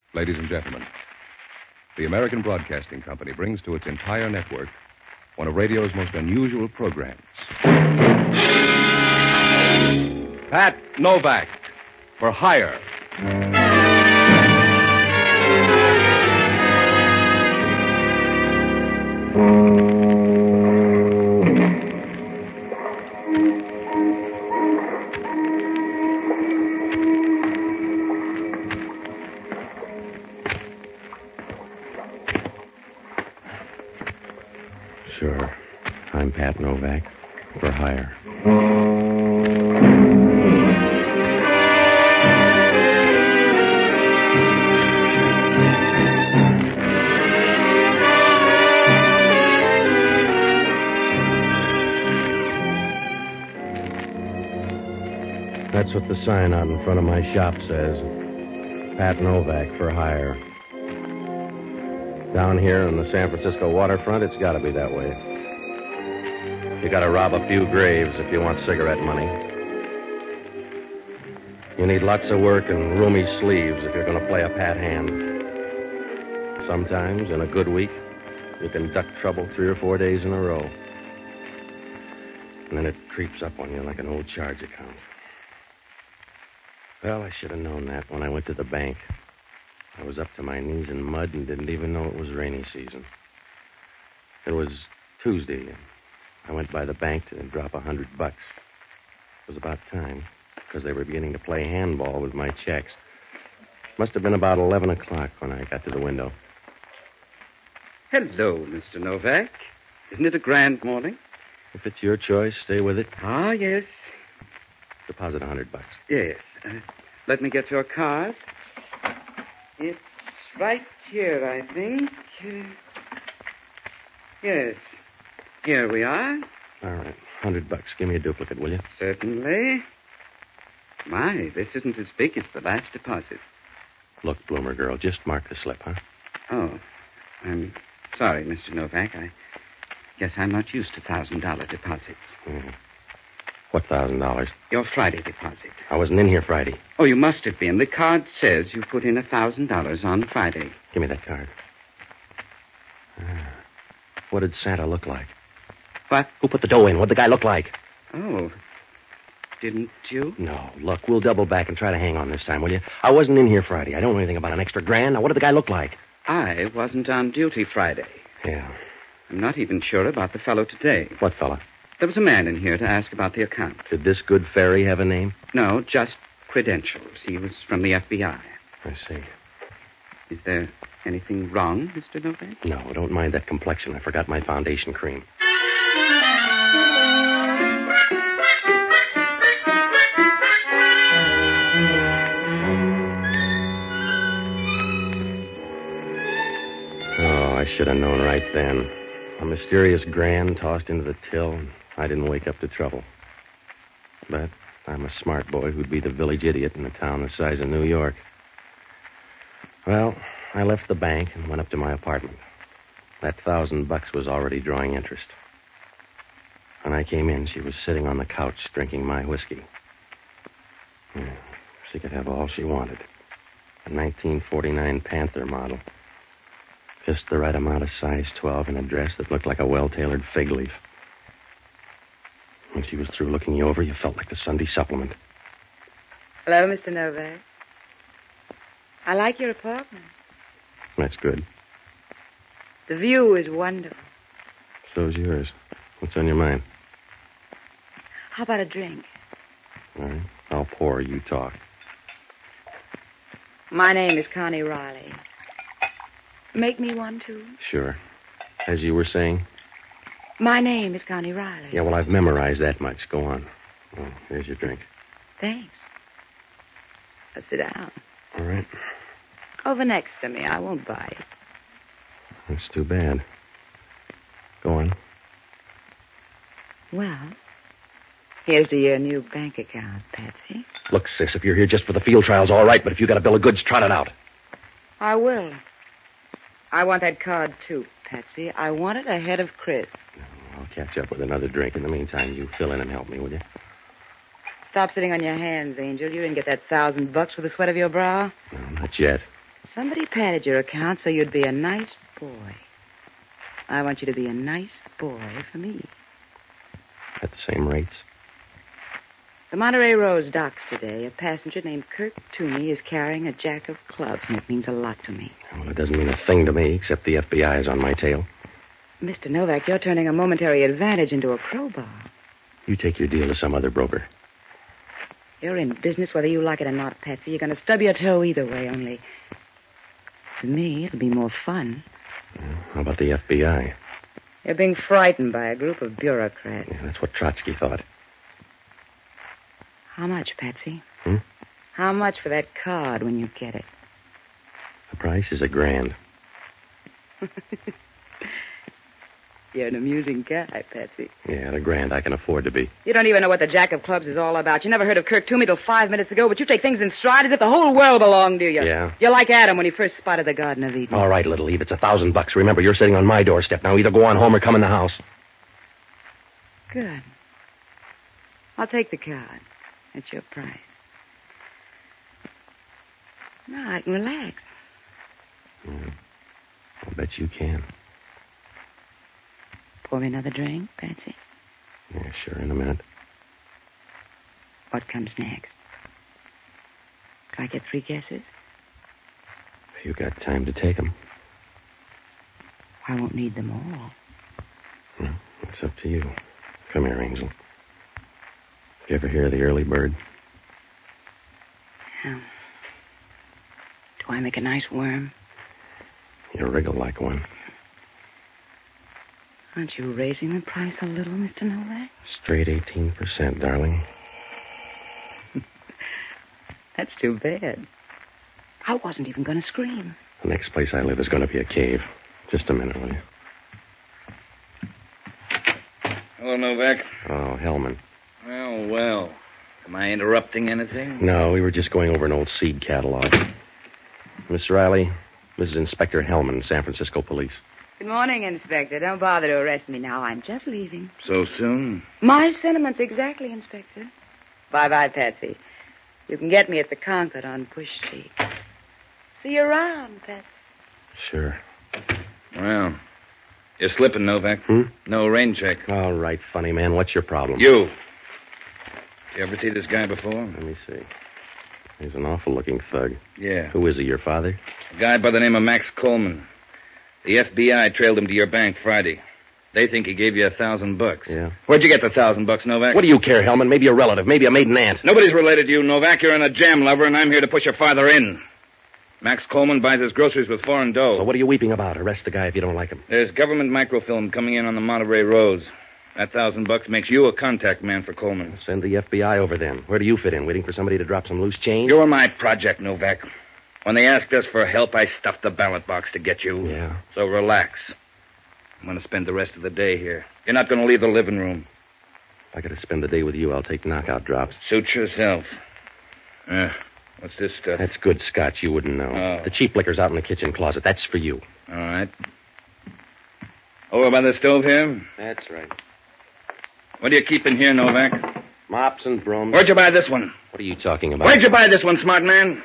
Ladies and gentlemen, the American Broadcasting Company brings to its entire network one of radio's most unusual programs. Pat Novak, for hire. Sure. I'm Pat Novak, for hire. That's what the sign out in front of my shop says. Pat Novak, for hire. Down here on the San Francisco waterfront, it's got to be that way. You got to rob a few graves if you want cigarette money. You need lots of work and roomy sleeves if you're going to play a pat hand. Sometimes, in a good week, you can duck trouble 3 or 4 days in a row. And then it creeps up on you like an old charge account. Well, I should have known that when I went to the bank. I was up to my knees in mud and didn't even know it was rainy season. It was Tuesday, and I went by the bank to drop $100. It was about time, because they were beginning to play handball with my checks. Must have been about 11 o'clock when I got to the window. Hello, Mr. Novak. Isn't it a grand morning? If it's your choice, stay with it. Ah, yes. Deposit $100. Yes. Let me get your card. It's right here, I think. Yes. Here we are. All right. $100. Give me a duplicate, will you? Certainly. My, this isn't as big as the last deposit. Look, Bloomer girl, just mark the slip, huh? Oh, I'm sorry, Mr. Novak. I guess I'm not used to $1,000 deposits. Mm. What $1,000? Your Friday deposit. I wasn't in here Friday. Oh, you must have been. The card says you put in $1,000 on Friday. Give me that card. What did Santa look like? What? Who put the dough in? What'd the guy look like? Oh, didn't you? No. Look, we'll double back and try to hang on this time, will you? I wasn't in here Friday. I don't know anything about an extra grand. Now, what did the guy look like? I wasn't on duty Friday. Yeah. I'm not even sure about the fellow today. What fella? There was a man in here to ask about the account. Did this good fairy have a name? No, just credentials. He was from the FBI. I see. Is there anything wrong, Mr. Novak? No, don't mind that complexion. I forgot my foundation cream. Oh, I should have known right then. A mysterious grand tossed into the till, and I didn't wake up to trouble. But I'm a smart boy who'd be the village idiot in a town the size of New York. Well, I left the bank and went up to my apartment. That $1,000 was already drawing interest. When I came in, she was sitting on the couch drinking my whiskey. She could have all she wanted. A 1949 Panther model. Just the right amount of size 12 in a dress that looked like a well-tailored fig leaf. When she was through looking you over, you felt like the Sunday supplement. Hello, Mr. Novak. I like your apartment. That's good. The view is wonderful. So's yours. What's on your mind? How about a drink? All right. I'll pour, you talk. My name is Connie Riley. Make me one, too? Sure. As you were saying? My name is Connie Riley. Yeah, well, I've memorized that much. Go on. Oh, here's your drink. Thanks. Now sit down. All right. Over next to me. I won't bite. That's too bad. Go on. Well, here's to your new bank account, Patsy. Look, sis, if you're here just for the field trials, all right, but if you got a bill of goods, trot it out. I will. I want that card, too, Patsy. I want it ahead of Chris. I'll catch up with another drink. In the meantime, you fill in and help me, will you? Stop sitting on your hands, Angel. You didn't get that $1,000 for the sweat of your brow. No, not yet. Somebody padded your account so you'd be a nice boy. I want you to be a nice boy for me. At the same rates? The Monterey Rose docks today. A passenger named Kirk Toomey is carrying a jack of clubs, and it means a lot to me. Well, it doesn't mean a thing to me, except the FBI is on my tail. Mr. Novak, you're turning a momentary advantage into a crowbar. You take your deal to some other broker. You're in business whether you like it or not, Patsy. You're going to stub your toe either way, only... For me, it'll be more fun. How about the FBI? You're being frightened by a group of bureaucrats. Yeah, that's what Trotsky thought. How much, Patsy? Hmm? How much for that card when you get it? The price is $1,000. You're an amusing guy, Patsy. Yeah, $1,000 I can afford to be. You don't even know what the Jack of Clubs is all about. You never heard of Kirk Toomey till 5 minutes ago, but you take things in stride as if the whole world belonged to you. Yeah? You're like Adam when he first spotted the Garden of Eden. All right, little Eve, it's $1,000. Remember, you're sitting on my doorstep now. Either go on home or come in the house. Good. I'll take the card. That's your price. Now I can relax. I'll bet you can. Pour me another drink, Patsy. Yeah, sure, in a minute. What comes next? Can I get 3 guesses? You got time to take them. I won't need them all. Well, it's up to you. Come here, Angel. You ever hear of the early bird? Yeah. Do I make a nice worm? You wriggle like one. Aren't you raising the price a little, Mr. Novak? Straight 18%, darling. That's too bad. I wasn't even going to scream. The next place I live is going to be a cave. Just a minute, will you? Hello, Novak. Oh, Hellman. Well. Am I interrupting anything? No, we were just going over an old seed catalog. Miss Riley, this is Inspector Hellman, San Francisco Police. Good morning, Inspector. Don't bother to arrest me now. I'm just leaving. So soon? My sentiments exactly, Inspector. Bye-bye, Patsy. You can get me at the Concord on Bush Street. See you around, Patsy. Sure. Well, you're slipping, Novak. No rain check. All right, funny man. What's your problem? You ever see this guy before? Let me see. He's an awful-looking thug. Yeah. Who is he, your father? A guy by the name of Max Coleman. The FBI trailed him to your bank Friday. They think he gave you $1,000. Yeah. Where'd you get the $1,000, Novak? What do you care, Hellman? Maybe a relative, maybe a maiden aunt. Nobody's related to you, Novak. You're in a jam lover, and I'm here to push your father in. Max Coleman buys his groceries with foreign dough. So what are you weeping about? Arrest the guy if you don't like him. There's government microfilm coming in on the Monterey Rose. That $1,000 makes you a contact man for Coleman. Send the FBI over then. Where do you fit in? Waiting for somebody to drop some loose change? You're my project, Novak. When they asked us for help, I stuffed the ballot box to get you. Yeah. So relax. I'm going to spend the rest of the day here. You're not going to leave the living room. If I got to spend the day with you, I'll take knockout drops. Suit yourself. What's this stuff? That's good scotch. You wouldn't know. Oh. The cheap liquor's out in the kitchen closet. That's for you. All right. Over by the stove here? That's right. What do you keep in here, Novak? Mops and brooms. Where'd you buy this one? What are you talking about? Where'd you buy this one, smart man?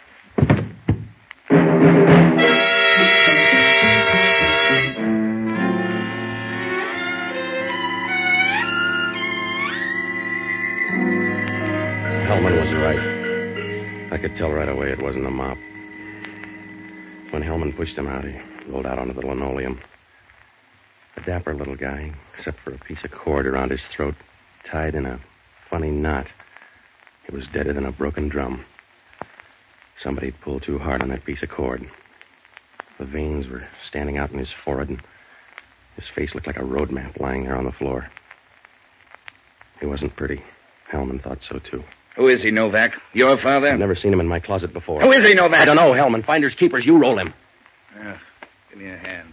Hellman was right. I could tell right away it wasn't a mop. When Hellman pushed him out, he rolled out onto the linoleum. A dapper little guy, except for a piece of cord around his throat, tied in a funny knot. He was deader than a broken drum. Somebody pulled too hard on that piece of cord. The veins were standing out in his forehead, and his face looked like a road map lying there on the floor. He wasn't pretty. Hellman thought so, too. Who is he, Novak? Your father? I've never seen him in my closet before. Who is he, Novak? I don't know, Hellman. Finders keepers, you roll him. Give me a hand.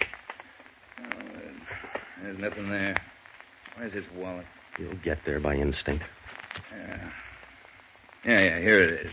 There's nothing there. Where's his wallet? You'll get there by instinct. Yeah, here it is.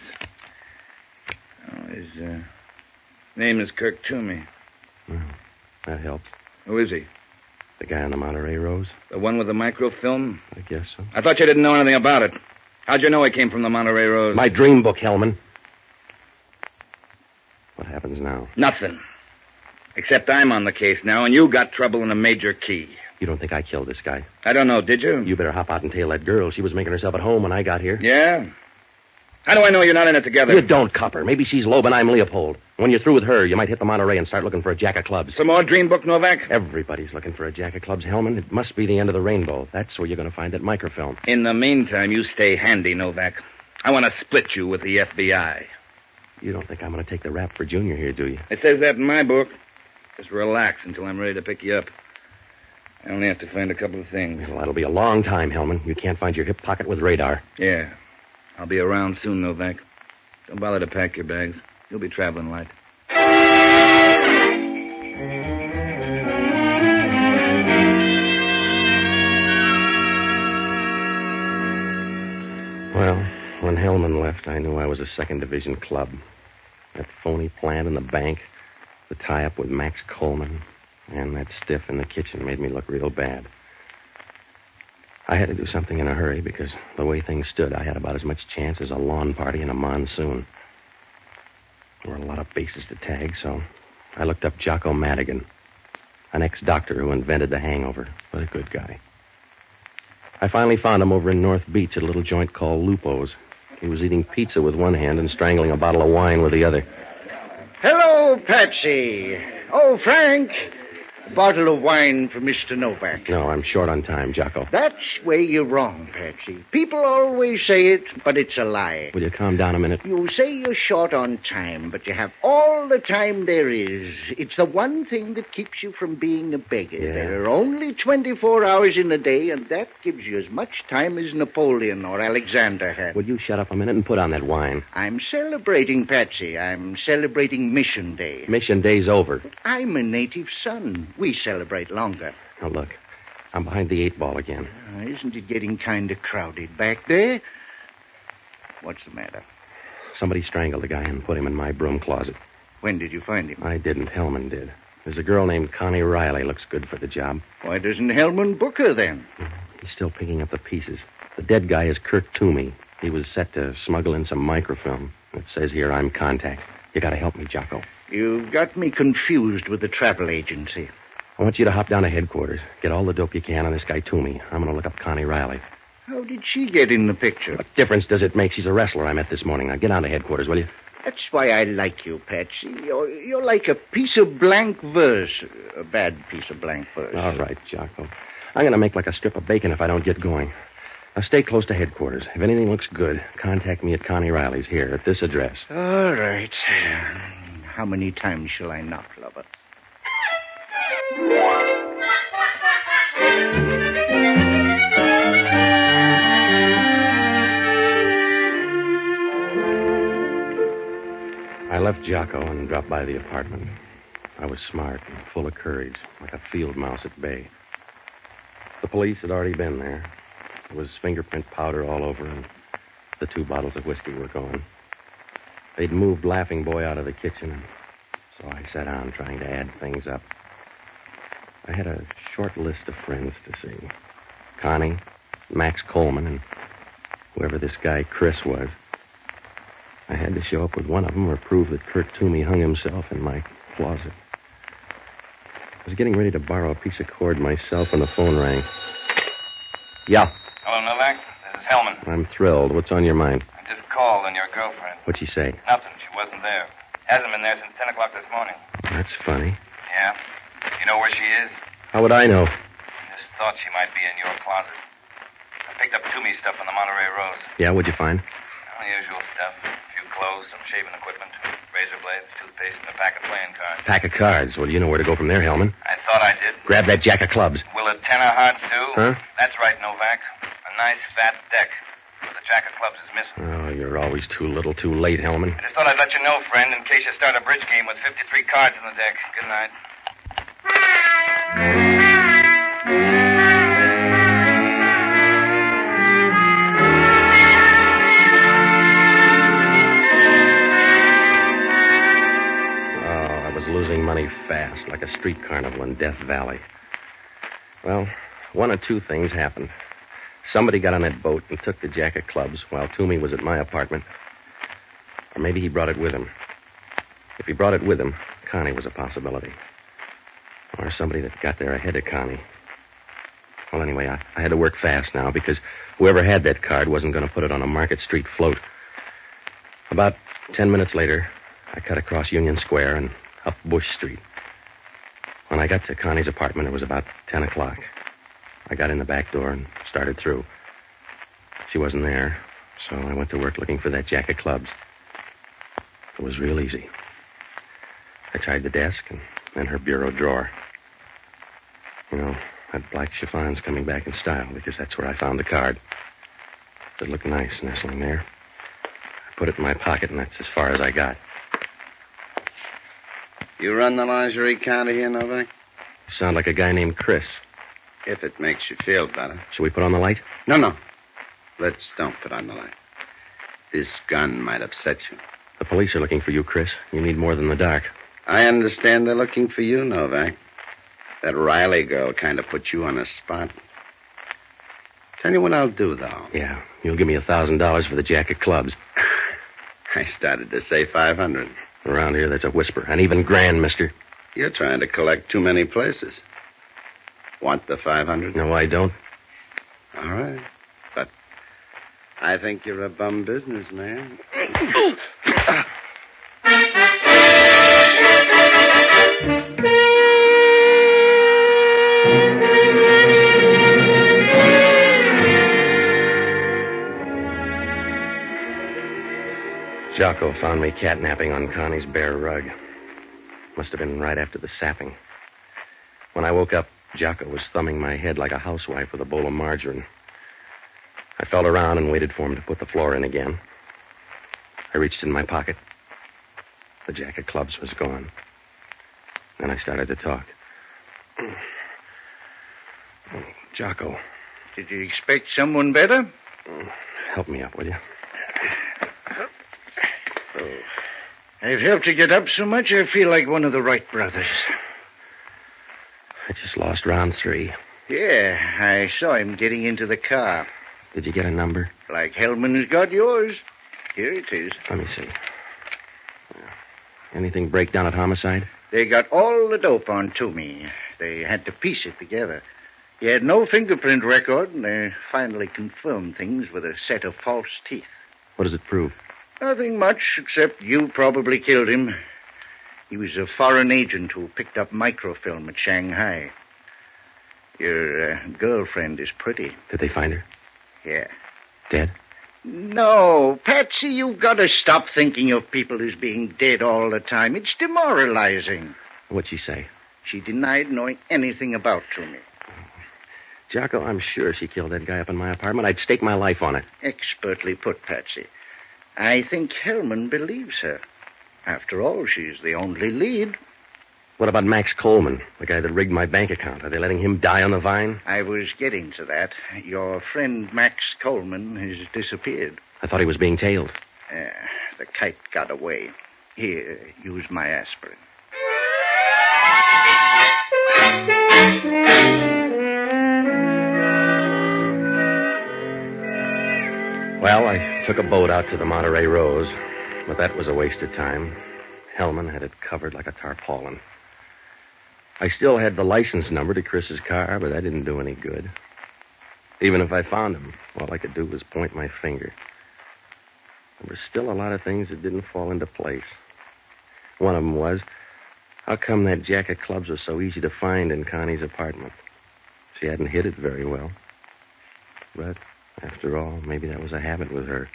His name is Kirk Toomey. Well, that helps. Who is he? The guy on the Monterey Rose? The one with the microfilm? I guess so. I thought you didn't know anything about it. How'd you know he came from the Monterey Rose? My dream book, Hellman. What happens now? Nothing. Except I'm on the case now, and you got trouble in a major key. You don't think I killed this guy? I don't know, did you? You better hop out and tail that girl. She was making herself at home when I got here. Yeah? How do I know you're not in it together? You don't, copper. Maybe she's Loeb and I'm Leopold. When you're through with her, you might hit the Monterey and start looking for a jack of clubs. Some more dream book, Novak? Everybody's looking for a jack of clubs, Hellman. It must be the end of the rainbow. That's where you're going to find that microfilm. In the meantime, you stay handy, Novak. I want to split you with the FBI. You don't think I'm going to take the rap for Junior here, do you? It says that in my book. Just relax until I'm ready to pick you up. I only have to find a couple of things. Well, that'll be a long time, Hellman. You can't find your hip pocket with radar. Yeah. I'll be around soon, Novak. Don't bother to pack your bags. You'll be traveling light. Well, when Hellman left, I knew I was a second division club. That phony plant in the bank, the tie-up with Max Coleman, and that stiff in the kitchen made me look real bad. I had to do something in a hurry because the way things stood, I had about as much chance as a lawn party in a monsoon. There were a lot of bases to tag, so I looked up Jocko Madigan, an ex-doctor who invented the hangover, but a good guy. I finally found him over in North Beach at a little joint called Lupo's. He was eating pizza with one hand and strangling a bottle of wine with the other. Hello, Patsy. Oh, Frank. A bottle of wine for Mr. Novak. No, I'm short on time, Jocko. That's where you're wrong, Patsy. People always say it, but it's a lie. Will you calm down a minute? You say you're short on time, but you have all the time there is. It's the one thing that keeps you from being a beggar. Yeah. There are only 24 hours in a day, and that gives you as much time as Napoleon or Alexander had. Would you shut up a minute and put on that wine? I'm celebrating, Patsy. I'm celebrating Mission Day. Mission Day's over. I'm a native son. We celebrate longer. Now, look, I'm behind the 8 ball again. Isn't it getting kind of crowded back there? What's the matter? Somebody strangled the guy and put him in my broom closet. When did you find him? I didn't. Hellman did. There's a girl named Connie Riley. Looks good for the job. Why doesn't Hellman book her then? He's still picking up the pieces. The dead guy is Kirk Toomey. He was set to smuggle in some microfilm. It says here I'm contact. You gotta help me, Jocko. You've got me confused with the travel agency. I want you to hop down to headquarters. Get all the dope you can on this guy Toomey. I'm gonna look up Connie Riley. How did she get in the picture? What difference does it make? She's a wrestler I met this morning. Now get on to headquarters, will you? That's why I like you, Patsy. You're like a piece of blank verse. A bad piece of blank verse. All right, Jocko. I'm gonna make like a strip of bacon if I don't get going. Now stay close to headquarters. If anything looks good, contact me at Connie Riley's here at this address. All right. How many times shall I knock, lover? I left Jocko and dropped by the apartment. I was smart and full of courage, like a field mouse at bay. The police had already been there. There was fingerprint powder all over, and the 2 bottles of whiskey were gone. They'd moved Laughing Boy out of the kitchen, and so I sat down trying to add things up. I had a short list of friends to see. Connie, Max Coleman, and whoever this guy Chris was. I had to show up with one of them or prove that Kirk Toomey hung himself in my closet. I was getting ready to borrow a piece of cord myself when the phone rang. Yeah. Hello, Novak. This is Hellman. I'm thrilled. What's on your mind? I just called on your girlfriend. What'd she say? Nothing. She wasn't there. Hasn't been there since 10 o'clock this morning. That's funny. Yeah? You know where she is? How would I know? I just thought she might be in your closet. I picked up Toomey stuff on the Monterey Rose. Yeah, what'd you find? All the usual stuff. A few clothes, some shaving equipment, razor blades, toothpaste, and a pack of playing cards. Pack of cards. Well, you know where to go from there, Hellman. I thought I did. Grab that jack of clubs. Will a 10 of hearts do? Huh? That's right, Novak. A nice fat deck. But the jack of clubs is missing. Oh, you're always too little too late, Hellman. I just thought I'd let you know, friend, in case you start a bridge game with 53 cards in the deck. Good night. Losing money fast, like a street carnival in Death Valley. Well, one of 2 things happened. Somebody got on that boat and took the jack of clubs while Toomey was at my apartment. Or maybe he brought it with him. If he brought it with him, Connie was a possibility. Or somebody that got there ahead of Connie. Well, anyway, I had to work fast now because whoever had that card wasn't going to put it on a Market Street float. About 10 minutes later, I cut across Union Square and up Bush Street. When I got to Connie's apartment, it was about 10 o'clock. I got in the back door and started through. She wasn't there, so I went to work looking for that jack of clubs. It was real easy. I tried the desk and then her bureau drawer. You know, that black chiffon's coming back in style because that's where I found the card. It looked nice nestling there. I put it in my pocket, and that's as far as I got. You run the lingerie counter here, Novak? You sound like a guy named Chris. If it makes you feel better. Should we put on the light? No. Let's don't put on the light. This gun might upset you. The police are looking for you, Chris. You need more than the dark. I understand they're looking for you, Novak. That Riley girl kind of put you on a spot. Tell you what I'll do, though. Yeah, you'll give me $1,000 for the jack of clubs. I started to say 500. Around here, that's a whisper. And even grand, mister. You're trying to collect too many places. Want the 500? No, I don't. All right. But I think you're a bum businessman. Jocko found me catnapping on Connie's bare rug. Must have been right after the sapping. When I woke up, Jocko was thumbing my head like a housewife with a bowl of margarine. I felt around and waited for him to put the floor in again. I reached in my pocket. The jack of clubs was gone. Then I started to talk. Jocko. Did you expect someone better? Help me up, will you? I've helped you get up so much I feel like one of the Wright brothers. I just lost round 3. Yeah, I saw him getting into the car. Did you get a number? Like Hellman has got yours. Here it is. Let me see. Anything break down at homicide? They got all the dope on Toomey. They had to piece it together. He had no fingerprint record, and they finally confirmed things with a set of false teeth. What does it prove? Nothing much, except you probably killed him. He was a foreign agent who picked up microfilm at Shanghai. Your girlfriend is pretty. Did they find her? Yeah. Dead? No, Patsy, you've got to stop thinking of people as being dead all the time. It's demoralizing. What'd she say? She denied knowing anything about Toomey. Jocko, I'm sure she killed that guy up in my apartment. I'd stake my life on it. Expertly put, Patsy. I think Hellman believes her. After all, she's the only lead. What about Max Coleman, the guy that rigged my bank account? Are they letting him die on the vine? I was getting to that. Your friend Max Coleman has disappeared. I thought he was being tailed. The kite got away. Here, use my aspirin. Well, I took a boat out to the Monterey Rose, but that was a waste of time. Hellman had it covered like a tarpaulin. I still had the license number to Chris's car, but that didn't do any good. Even if I found him, all I could do was point my finger. There were still a lot of things that didn't fall into place. One of them was, how come that jack of clubs was so easy to find in Connie's apartment? She hadn't hid it very well. But after all, maybe that was a habit with her.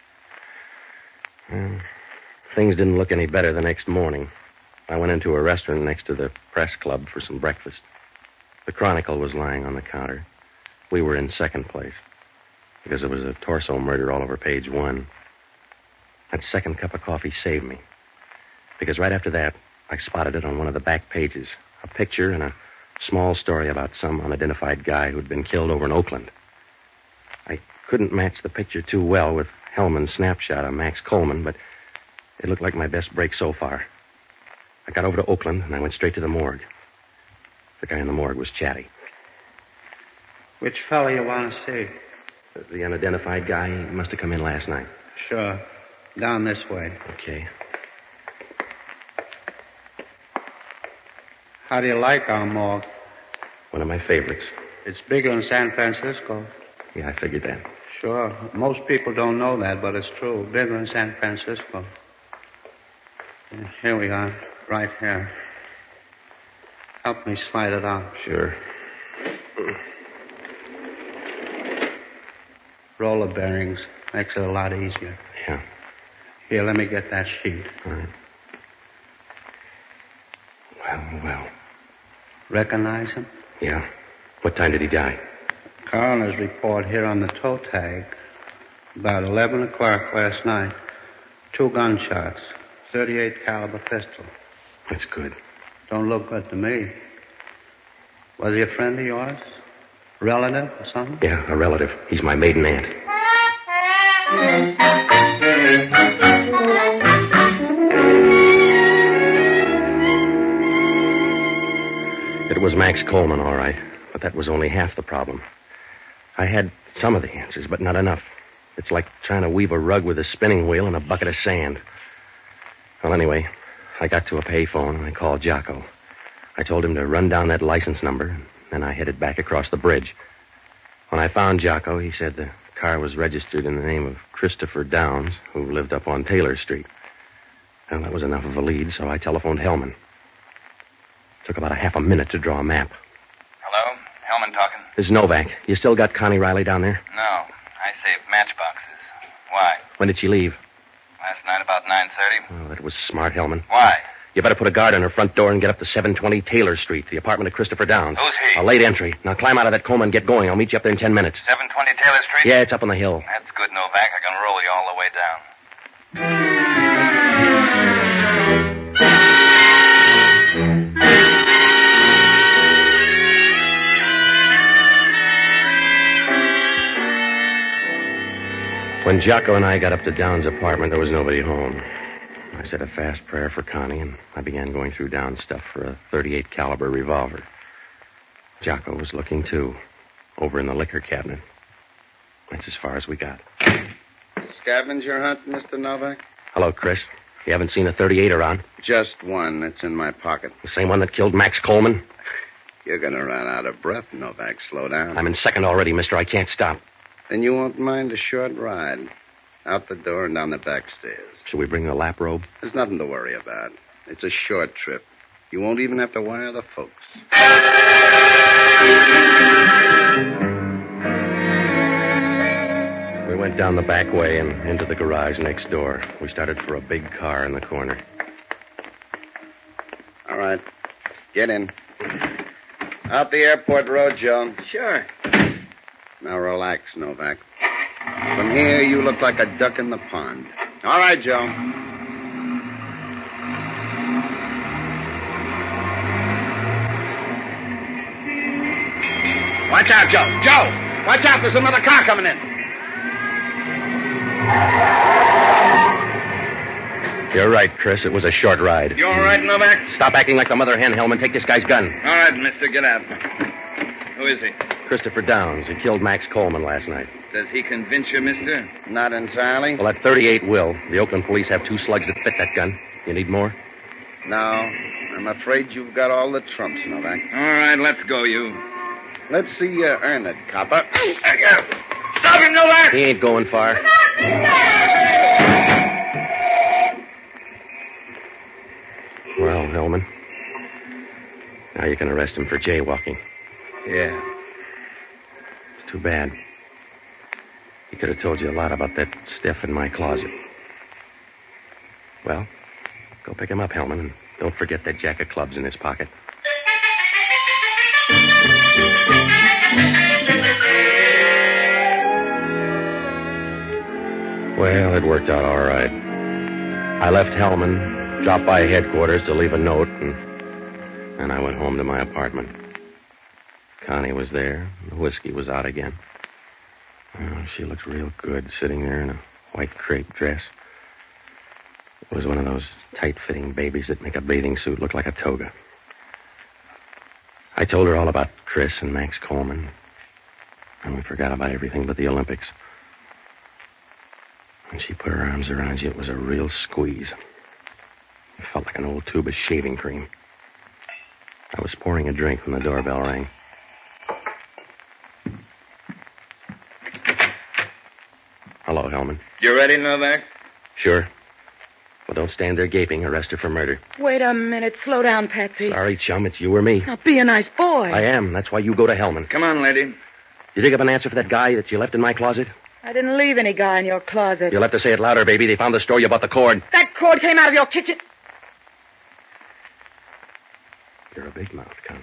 Well, things didn't look any better the next morning. I went into a restaurant next to the press club for some breakfast. The Chronicle was lying on the counter. We were in second place because there was a torso murder all over page 1. That second cup of coffee saved me because right after that, I spotted it on one of the back pages, a picture and a small story about some unidentified guy who'd been killed over in Oakland. I couldn't match the picture too well with Hellman's snapshot of Max Coleman, but it looked like my best break so far. I got over to Oakland, and I went straight to the morgue. The guy in the morgue was chatty. Which fellow you want to see? The unidentified guy, he must have come in last night. Sure. Down this way. Okay. How do you like our morgue? One of my favorites. It's bigger in San Francisco. Yeah, I figured that. Sure. Most people don't know that, but it's true. Bigger in San Francisco. Here we are. Right here. Help me slide it out. Sure. Roller bearings. Makes it a lot easier. Yeah. Here, let me get that sheet. All right. Well. Recognize him? Yeah. What time did he die? Coroner's report here on the toe tag. About 11 o'clock last night. 2 gunshots. 38 caliber pistol. That's good. Don't look good to me. Was he a friend of yours? Relative or something? Yeah, a relative. He's my maiden aunt. It was Max Coleman, all right. But that was only half the problem. I had some of the answers, but not enough. It's like trying to weave a rug with a spinning wheel and a bucket of sand. Well, anyway, I got to a payphone and I called Jocko. I told him to run down that license number, and then I headed back across the bridge. When I found Jocko, he said the car was registered in the name of Christopher Downs, who lived up on Taylor Street. Well, that was enough of a lead, so I telephoned Hellman. Took about a half a minute to draw a map. Hello? Hellman talking. This is Novak. You still got Connie Riley down there? No. I saved matchboxes. Why? When did she leave? Last night about 9:30. Oh, that was smart, Hellman. Why? You better put a guard on her front door and get up to 720 Taylor Street, the apartment of Christopher Downs. Who's he? A late entry. Now climb out of that coma and get going. I'll meet you up there in 10 minutes. 720 Taylor Street? Yeah, it's up on the hill. That's good, Novak. I can roll you all the way down. When Jocko and I got up to Downs' apartment, there was nobody home. I said a fast prayer for Connie, and I began going through Downs' stuff for a .38 caliber revolver. Jocko was looking, too, over in the liquor cabinet. That's as far as we got. Scavenger hunt, Mr. Novak? Hello, Chris. You haven't seen a .38 around? Just one that's in my pocket. The same one that killed Max Coleman? You're going to run out of breath, Novak. Slow down. I'm in second already, mister. I can't stop. Then you won't mind a short ride. Out the door and down the back stairs. Should we bring the lap robe? There's nothing to worry about. It's a short trip. You won't even have to wire the folks. We went down the back way and into the garage next door. We started for a big car in the corner. All right. Get in. Out the airport road, Joe. Sure. Now relax, Novak. From here, you look like a duck in the pond. All right, Joe. Watch out, Joe. Joe! Watch out, there's another car coming in. You're right, Chris. It was a short ride. You all right, Novak? Stop acting like the mother hen, Hellman. Take this guy's gun. All right, mister. Get out. Who is he? Christopher Downs. He killed Max Coleman last night. Does he convince you, mister? Not entirely. Well, that .38 will. The Oakland police have 2 slugs that fit that gun. You need more? No. I'm afraid you've got all the trumps, Novak. All right, let's go, you. Let's see you earn it, copper. Stop him, Novak! He ain't going far. Well, Hellman, now you can arrest him for jaywalking. Yeah. It's too bad. He could have told you a lot about that stiff in my closet. Well, go pick him up, Hellman, and don't forget that jack of clubs in his pocket. Well, it worked out all right. I left Hellman, dropped by headquarters to leave a note, and I went home to my apartment. Connie was there. The whiskey was out again. Oh, she looked real good sitting there in a white crepe dress. It was one of those tight-fitting babies that make a bathing suit look like a toga. I told her all about Chris and Max Coleman, and we forgot about everything but the Olympics. When she put her arms around you, it was a real squeeze. It felt like an old tube of shaving cream. I was pouring a drink when the doorbell rang. Hello, Hellman. You ready, Novak? Sure. Well, don't stand there gaping. Arrest her for murder. Wait a minute. Slow down, Patsy. Sorry, chum. It's you or me. Now, be a nice boy. I am. That's why you go to Hellman. Come on, lady. You dig up an answer for that guy that you left in my closet? I didn't leave any guy in your closet. You'll have to say it louder, baby. They found the store. You bought the cord. That cord came out of your kitchen. You're a big mouth, Connie.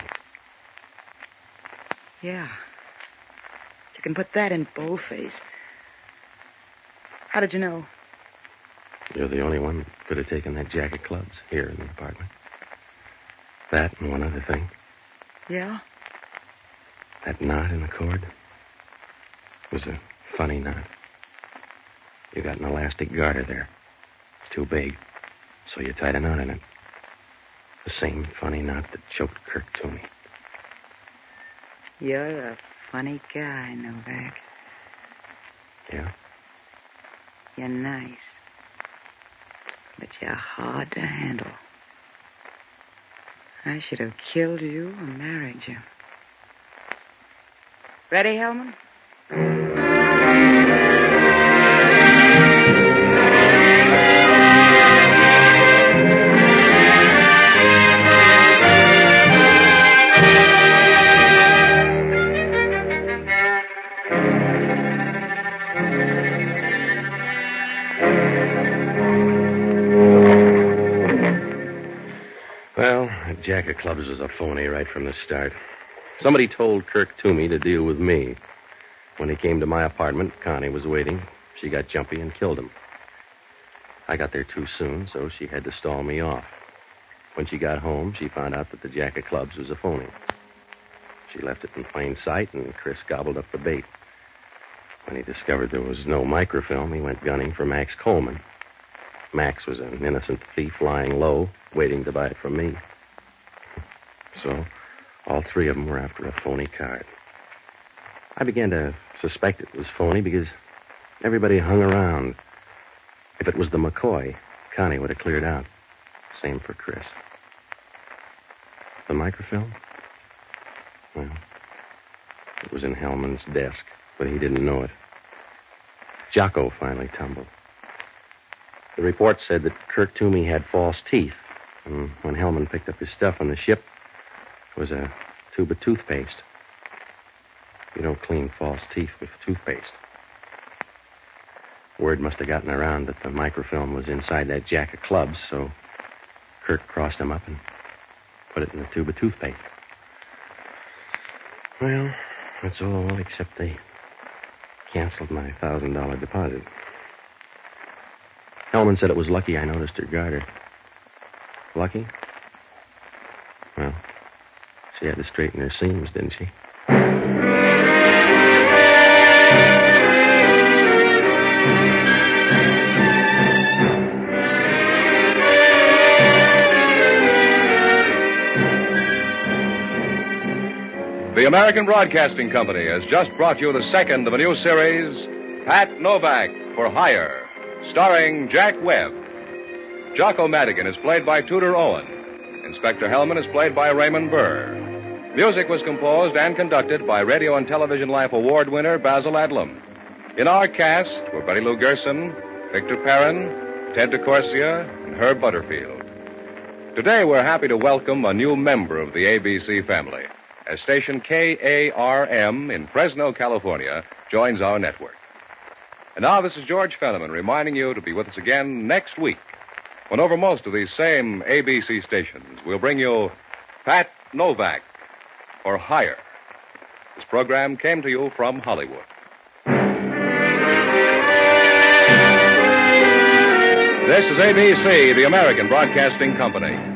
Yeah. You can put that in boldface. How did you know? You're the only one that could have taken that jack of clubs here in the apartment. That and one other thing. Yeah? That knot in the cord was a funny knot. You got an elastic garter there. It's too big, so you tied a knot in it. The same funny knot that choked Kirk Toomey. You're a funny guy, Novak. Yeah? You're nice. But you're hard to handle. I should have killed you or married you. Ready, Hellman? Well, that jack of clubs was a phony right from the start. Somebody told Kirk Toomey to deal with me. When he came to my apartment, Connie was waiting. She got jumpy and killed him. I got there too soon, so she had to stall me off. When she got home, she found out that the jack of clubs was a phony. She left it in plain sight, and Chris gobbled up the bait. When he discovered there was no microfilm, he went gunning for Max Coleman. Max was an innocent thief lying low, waiting to buy it from me. So, all three of them were after a phony card. I began to suspect it was phony because everybody hung around. If it was the McCoy, Connie would have cleared out. Same for Chris. The microfilm? Well, it was in Hellman's desk, but he didn't know it. Jocko finally tumbled. The report said that Kirk Toomey had false teeth. And when Hellman picked up his stuff on the ship, it was a tube of toothpaste. You don't clean false teeth with toothpaste. Word must have gotten around that the microfilm was inside that jack of clubs, so Kirk crossed him up and put it in the tube of toothpaste. Well, that's all except they canceled my $1,000 deposit. Hellman said it was lucky I noticed her garter. Lucky? Well, she had to straighten her seams, didn't she? The American Broadcasting Company has just brought you the second of a new series, Pat Novak for Hire, starring Jack Webb. Jocko Madigan is played by Tudor Owen. Inspector Hellman is played by Raymond Burr. Music was composed and conducted by Radio and Television Life Award winner Basil Adlam. In our cast were Betty Lou Gerson, Victor Perrin, Ted DeCorsia, and Herb Butterfield. Today we're happy to welcome a new member of the ABC family, as station KARM in Fresno, California, joins our network. And now this is George Fenneman reminding you to be with us again next week, when over most of these same ABC stations we'll bring you Pat Novak for Hire. This program came to you from Hollywood. This is ABC, the American Broadcasting Company.